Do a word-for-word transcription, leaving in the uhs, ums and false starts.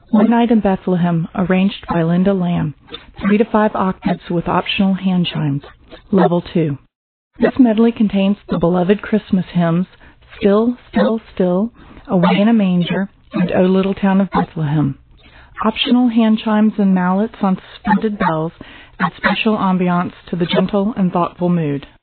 One Night in Bethlehem, arranged by Linda Lamb, three to five octaves with optional hand chimes, level two. This medley contains the beloved Christmas hymns, Still, Still, Still, Away in a Manger, and O Little Town of Bethlehem. Optional hand chimes and mallets on suspended bells add special ambiance to the gentle and thoughtful mood.